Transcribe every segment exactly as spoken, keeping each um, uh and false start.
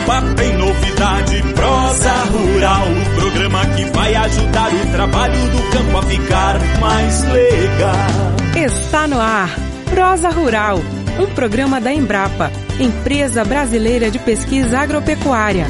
Embrapa tem novidade, Prosa Rural, o programa que vai ajudar o trabalho do campo a ficar mais legal. Está no ar, Prosa Rural, um programa da Embrapa, Empresa Brasileira de Pesquisa Agropecuária.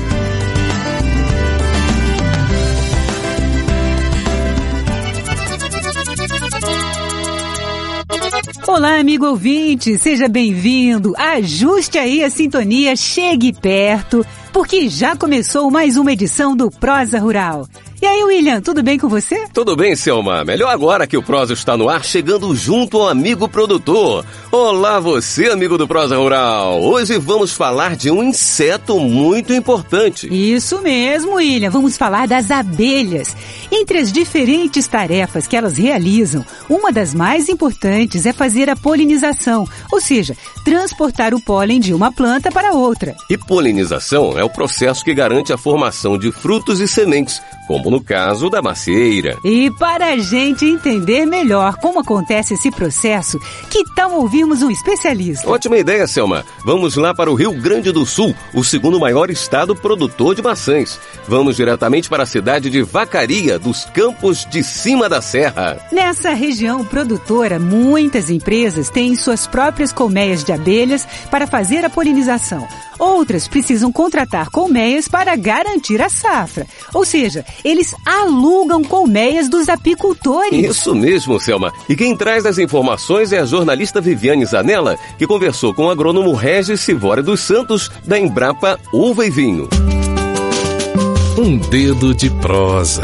Olá, amigo ouvinte, seja bem-vindo. Ajuste aí a sintonia, chegue perto, porque já começou mais uma edição do Prosa Rural. E aí, William, tudo bem com você? Tudo bem, Selma. Melhor agora que o Prosa está no ar, chegando junto ao amigo produtor. Olá você, amigo do Prosa Rural. Hoje vamos falar de um inseto muito importante. Isso mesmo, William. Vamos falar das abelhas. Entre as diferentes tarefas que elas realizam, uma das mais importantes é fazer a polinização, ou seja, transportar o pólen de uma planta para outra. E polinização é o processo que garante a formação de frutos e sementes, como no caso da macieira. E para a gente entender melhor como acontece esse processo, que tal ouvirmos um especialista? Ótima ideia, Selma. Vamos lá para o Rio Grande do Sul, o segundo maior estado produtor de maçãs. Vamos diretamente para a cidade de Vacaria, dos Campos de Cima da Serra. Nessa região produtora, muitas empresas têm suas próprias colmeias de abelhas para fazer a polinização. Outras precisam contratar colmeias para garantir a safra. Ou seja, eles alugam colmeias dos apicultores. Isso mesmo, Selma. E quem traz as informações é a jornalista Viviane Zanella, que conversou com o agrônomo Regis Sivori dos Santos, da Embrapa Uva e Vinho. Um dedo de prosa.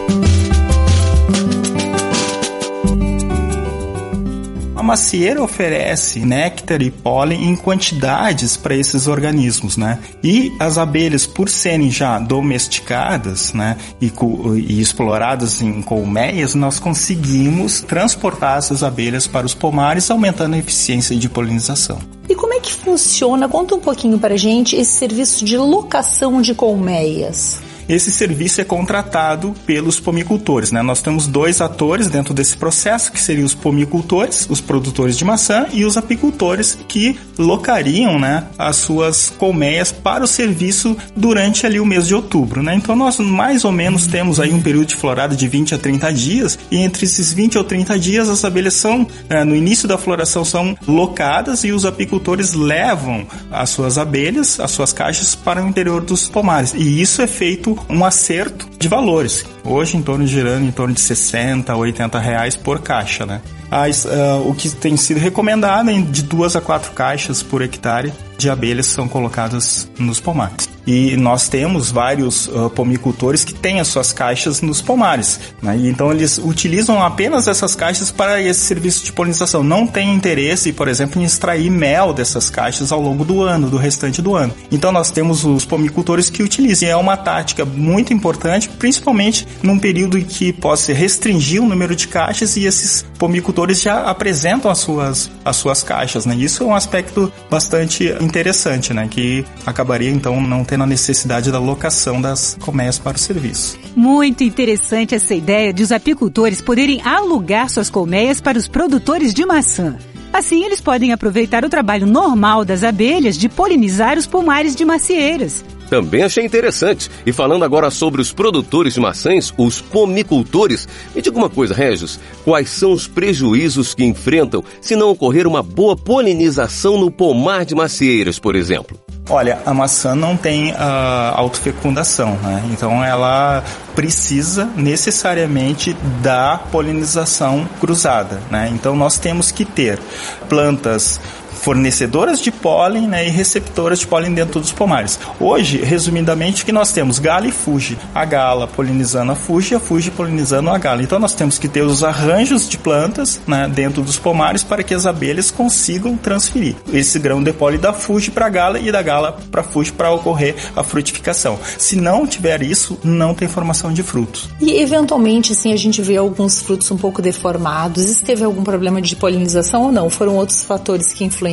A macieira oferece néctar e pólen em quantidades para esses organismos, né? E as abelhas, por serem já domesticadas, né, e, e exploradas em colmeias, nós conseguimos transportar essas abelhas para os pomares, aumentando a eficiência de polinização. E como é que funciona? Conta um pouquinho para a gente esse serviço de locação de colmeias. Esse serviço é contratado pelos pomicultores, né? Nós temos dois atores dentro desse processo, que seriam os pomicultores, os produtores de maçã, e os apicultores que locariam, né, as suas colmeias para o serviço durante ali o mês de outubro, né? Então nós mais ou menos temos aí um período de florada de vinte a trinta dias, e entre esses vinte ou trinta dias as abelhas são, é, no início da floração, são locadas e os apicultores levam as suas abelhas, as suas caixas para o interior dos pomares. E isso é feito um acerto de valores, hoje em torno de girando em torno de sessenta a oitenta reais por caixa, né? As, uh, o que tem sido recomendado é de duas a quatro caixas por hectare de abelhas são colocadas nos pomares. E nós temos vários uh, pomicultores que têm as suas caixas nos pomares, né? E então eles utilizam apenas essas caixas para esse serviço de polinização. Não tem interesse, por exemplo, em extrair mel dessas caixas ao longo do ano, do restante do ano. Então nós temos os pomicultores que utilizam. É uma tática muito importante, principalmente num período em que possa restringir o número de caixas e esses pomicultores já apresentam as suas, as suas caixas, né? Isso é um aspecto bastante interessante, né? Que acabaria então não tendo a necessidade da locação das colmeias para o serviço. Muito interessante essa ideia de os apicultores poderem alugar suas colmeias para os produtores de maçã. Assim, eles podem aproveitar o trabalho normal das abelhas de polinizar os pomares de macieiras. Também achei interessante. E falando agora sobre os produtores de maçãs, os pomicultores, me diga uma coisa, Regis, quais são os prejuízos que enfrentam se não ocorrer uma boa polinização no pomar de macieiras, por exemplo? Olha, a maçã não tem uh, autofecundação, né? Então ela precisa necessariamente da polinização cruzada, né? Então nós temos que ter plantas fornecedoras de pólen, né, e receptoras de pólen dentro dos pomares. Hoje, resumidamente, o que nós temos? Gala e fuge. A gala polinizando a fuge e a fuge polinizando a gala. Então nós temos que ter os arranjos de plantas, né, dentro dos pomares para que as abelhas consigam transferir esse grão de pólen da fuge para a gala e da gala para a fuge para ocorrer a frutificação. Se não tiver isso, não tem formação de frutos. E eventualmente, assim, a gente vê alguns frutos um pouco deformados. Teve algum problema de polinização ou não? Foram outros fatores que influenciaram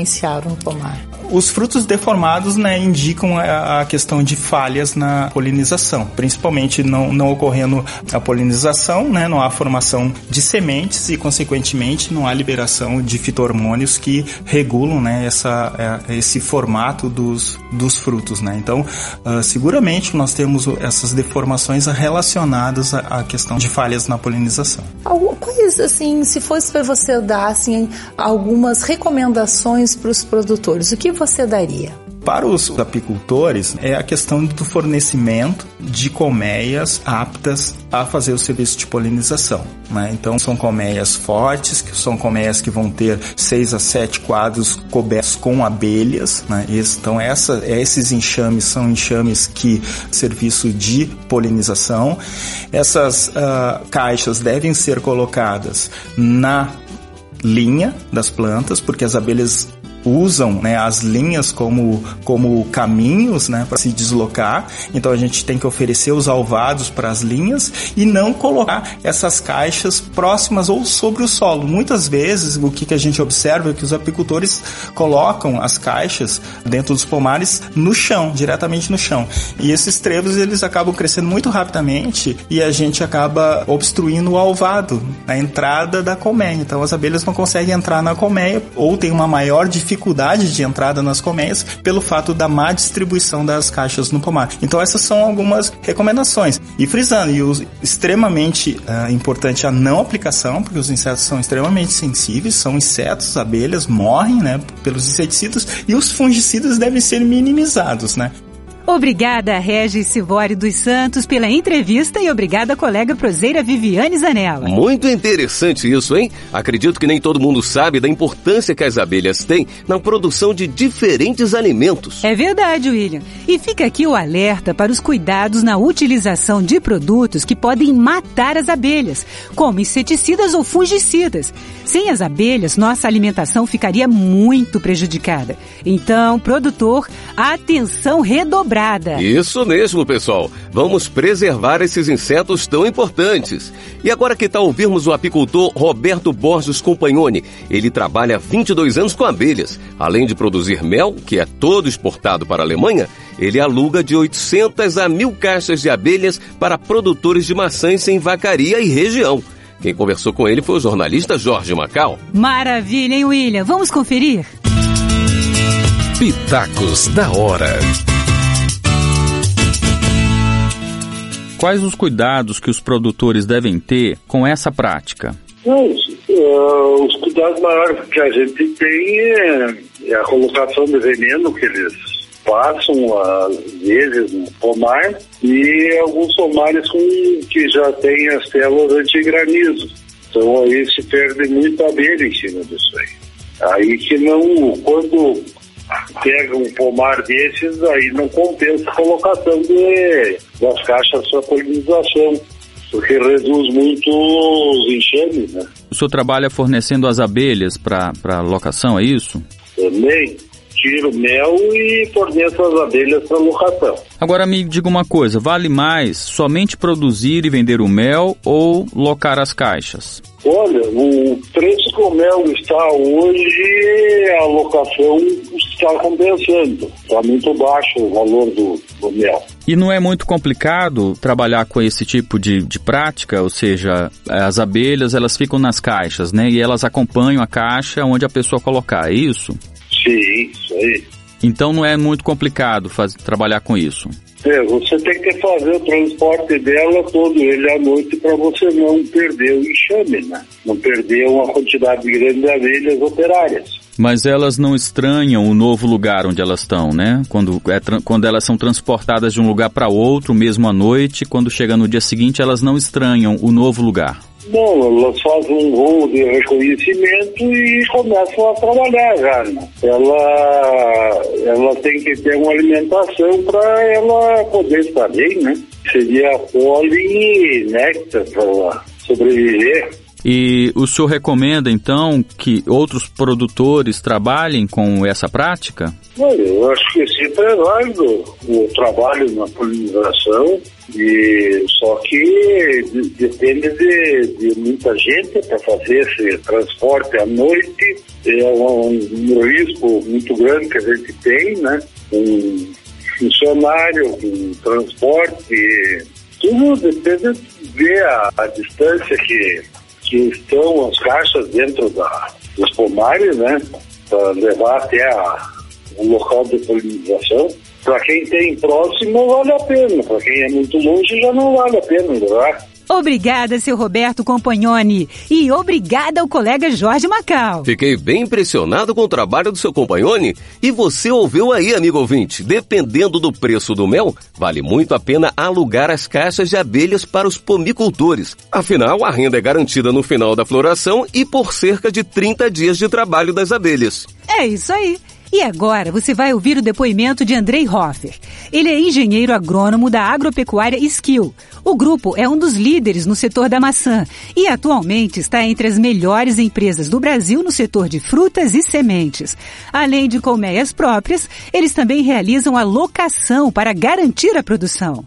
evidenciaram no pomar? Os frutos deformados, né, indicam a, a questão de falhas na polinização, principalmente não, não ocorrendo a polinização, né, não há formação de sementes e, consequentemente, não há liberação de fito-hormônios que regulam, né, essa, esse formato dos, dos frutos, né. Então, uh, seguramente nós temos essas deformações relacionadas à, à questão de falhas na polinização. Quais, assim, se fosse para você dar, assim, algumas recomendações para os produtores, o que você daria? Para os apicultores, é a questão do fornecimento de colmeias aptas a fazer o serviço de polinização, né? Então, são colmeias fortes, que são colmeias que vão ter seis a sete quadros cobertos com abelhas, né? Então, essa, esses enxames são enxames que serviço de polinização. Essas uh, caixas devem ser colocadas na linha das plantas, porque as abelhas usam, né, as linhas como, como caminhos, né, para se deslocar. Então a gente tem que oferecer os alvados para as linhas e não colocar essas caixas próximas ou sobre o solo. Muitas vezes o que, que a gente observa é que os apicultores colocam as caixas dentro dos pomares no chão, diretamente no chão. E esses trevos eles acabam crescendo muito rapidamente e a gente acaba obstruindo o alvado, a entrada da colmeia. Então as abelhas não conseguem entrar na colmeia ou tem uma maior dificuldade dificuldade de entrada nas colmeias pelo fato da má distribuição das caixas no pomar. Então essas são algumas recomendações. E frisando, e o extremamente uh, importante a não aplicação, porque os insetos são extremamente sensíveis, são insetos, abelhas, morrem, né, pelos inseticidas, e os fungicidas devem ser minimizados, né? Obrigada, Regis Sivori dos Santos, pela entrevista e obrigada, colega proseira Viviane Zanella. Muito interessante isso, hein? Acredito que nem todo mundo sabe da importância que as abelhas têm na produção de diferentes alimentos. É verdade, William. E fica aqui o alerta para os cuidados na utilização de produtos que podem matar as abelhas, como inseticidas ou fungicidas. Sem as abelhas, nossa alimentação ficaria muito prejudicada. Então, produtor, atenção redobrada. Isso mesmo, pessoal. Vamos preservar esses insetos tão importantes. E agora que tal ouvirmos o apicultor Roberto Borges Compagnoni? Ele trabalha há vinte e dois anos com abelhas. Além de produzir mel, que é todo exportado para a Alemanha, ele aluga de oitocentas a mil caixas de abelhas para produtores de maçãs em Vacaria e região. Quem conversou com ele foi o jornalista Jorge Macau. Maravilha, hein, William? Vamos conferir? Pitacos da hora. Quais os cuidados que os produtores devem ter com essa prática? Os, uh, os cuidados maiores que a gente tem é, é a colocação de veneno que eles passam, às vezes, no pomar, e alguns pomares com, que já tem as células antigranizo. Então aí se perde muita abelha em cima disso aí. Aí que não, quando pega um pomar desses, aí não compensa a colocação de, das caixas para polinização, porque reduz muito os enxames, né? O senhor trabalha fornecendo as abelhas para para locação, é isso? Também tiro mel e forneço as abelhas para locação. Agora me diga uma coisa, vale mais somente produzir e vender o mel ou locar as caixas? Olha, o preço que o mel está hoje, a locação está compensando. Está muito baixo o valor do, do mel. E não é muito complicado trabalhar com esse tipo de, de prática? Ou seja, as abelhas elas ficam nas caixas, né? E elas acompanham a caixa onde a pessoa colocar, é isso? Sim, isso aí. Então não é muito complicado fazer, trabalhar com isso? É, você tem que fazer o transporte dela todo ele à noite para você não perder o enxame, né? Não perder uma quantidade grande de abelhas operárias. Mas elas não estranham o novo lugar onde elas estão, né? Quando, é, quando elas são transportadas de um lugar para outro, mesmo à noite, quando chega no dia seguinte, elas não estranham o novo lugar. Não, elas fazem um voo de reconhecimento e começam a trabalhar já, né? Ela, ela tem que ter uma alimentação para ela poder estar bem, né? Seria pólen e néctar para ela sobreviver. E o senhor recomenda, então, que outros produtores trabalhem com essa prática? Olha, eu acho que sempre é válido o trabalho na polinização e E, só que de, depende de, de muita gente para fazer esse transporte à noite. É um, um risco muito grande que a gente tem, né? Um funcionário, um transporte, tudo depende de ver a, a distância que, que estão as caixas dentro da, dos pomares, né? Para levar até a, o local de polinização. Para quem tem próximo, vale a pena. Para quem é muito longe, já não vale a pena levar. Obrigada, seu Roberto Compagnoni. E obrigada ao colega Jorge Macau. Fiquei bem impressionado com o trabalho do seu Compagnoni. E você ouviu aí, amigo ouvinte. Dependendo do preço do mel, vale muito a pena alugar as caixas de abelhas para os pomicultores. Afinal, a renda é garantida no final da floração e por cerca de trinta dias de trabalho das abelhas. É isso aí. E agora você vai ouvir o depoimento de Andrei Hoffer. Ele é engenheiro agrônomo da agropecuária Skill. O grupo é um dos líderes no setor da maçã e atualmente está entre as melhores empresas do Brasil no setor de frutas e sementes. Além de colmeias próprias, eles também realizam a locação para garantir a produção.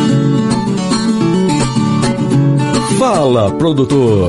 Fala, produtor!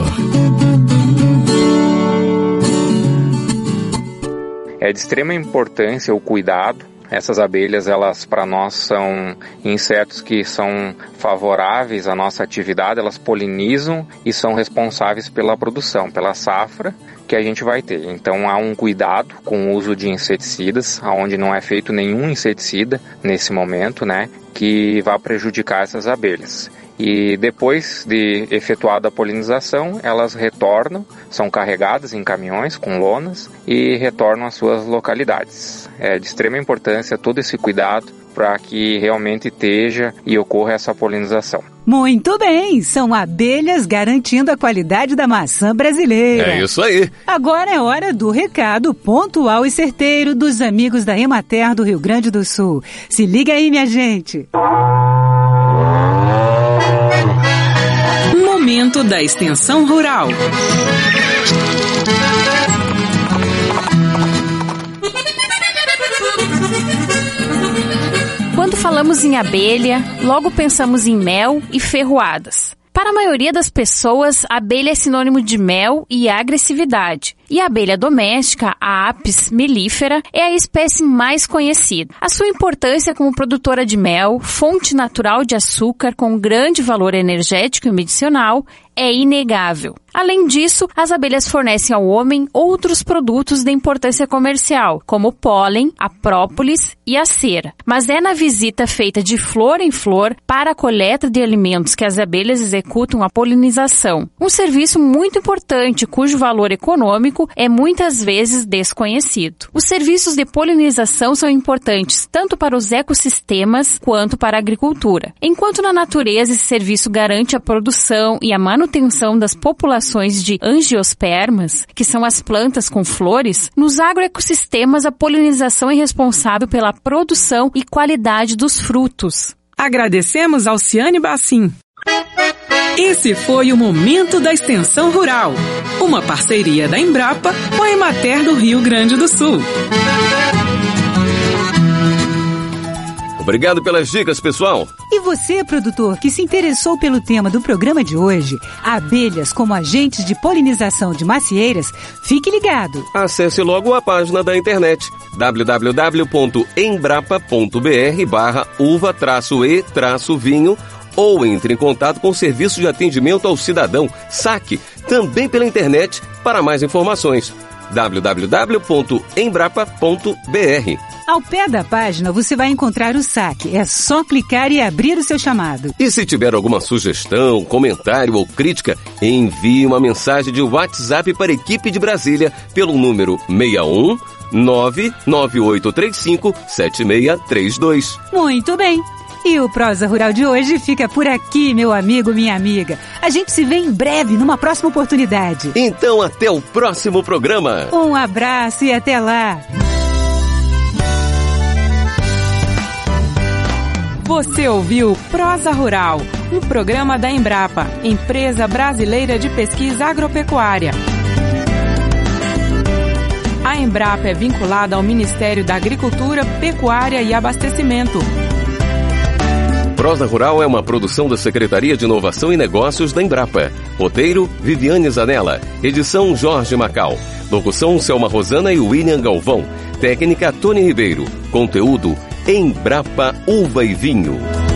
É de extrema importância o cuidado. Essas abelhas, elas para nós são insetos que são favoráveis à nossa atividade, elas polinizam e são responsáveis pela produção, pela safra que a gente vai ter. Então há um cuidado com o uso de inseticidas, onde não é feito nenhum inseticida nesse momento, né, que vai prejudicar essas abelhas. E depois de efetuada a polinização, elas retornam, são carregadas em caminhões com lonas e retornam às suas localidades. É de extrema importância todo esse cuidado para que realmente esteja e ocorra essa polinização. Muito bem, são abelhas garantindo a qualidade da maçã brasileira. É isso aí. Agora é hora do recado pontual e certeiro dos amigos da Emater do Rio Grande do Sul. Se liga aí, minha gente. Momento da Extensão Rural. Quando falamos em abelha, logo pensamos em mel e ferroadas. Para a maioria das pessoas, a abelha é sinônimo de mel e agressividade. E a abelha doméstica, a Apis mellifera, é a espécie mais conhecida. A sua importância como produtora de mel, fonte natural de açúcar com grande valor energético e medicinal, é inegável. Além disso, as abelhas fornecem ao homem outros produtos de importância comercial, como o pólen, a própolis e a cera. Mas é na visita feita de flor em flor para a coleta de alimentos que as abelhas executam a polinização. Um serviço muito importante cujo valor econômico é muitas vezes desconhecido. Os serviços de polinização são importantes tanto para os ecossistemas quanto para a agricultura. Enquanto na natureza esse serviço garante a produção e a manutenção das populações de angiospermas, que são as plantas com flores, nos agroecossistemas a polinização é responsável pela produção e qualidade dos frutos. Agradecemos ao Ciane Bassim. Esse foi o Momento da Extensão Rural, uma parceria da Embrapa com a Emater do Rio Grande do Sul. Obrigado pelas dicas, pessoal. E você, produtor, que se interessou pelo tema do programa de hoje, abelhas como agentes de polinização de macieiras, fique ligado. Acesse logo a página da internet w w w ponto embrapa ponto b r barra uva traço e traço vinho ou entre em contato com o Serviço de Atendimento ao Cidadão, S A C, também pela internet, para mais informações. w w w ponto embrapa ponto b r. Ao pé da página você vai encontrar o S A C. É só clicar e abrir o seu chamado. E se tiver alguma sugestão, comentário ou crítica, envie uma mensagem de WhatsApp para a equipe de Brasília pelo número seis um nove nove oito três cinco sete seis três dois. Muito bem. E o Prosa Rural de hoje fica por aqui, meu amigo, minha amiga. A gente se vê em breve, numa próxima oportunidade. Então, até o próximo programa. Um abraço e até lá. Você ouviu Prosa Rural, um programa da Embrapa, Empresa Brasileira de Pesquisa Agropecuária. A Embrapa é vinculada ao Ministério da Agricultura, Pecuária e Abastecimento. Prosa Rural é uma produção da Secretaria de Inovação e Negócios da Embrapa. Roteiro, Viviane Zanella. Edição, Jorge Macau. Locução, Selma Rosana e William Galvão. Técnica, Tony Ribeiro. Conteúdo, Embrapa Uva e Vinho.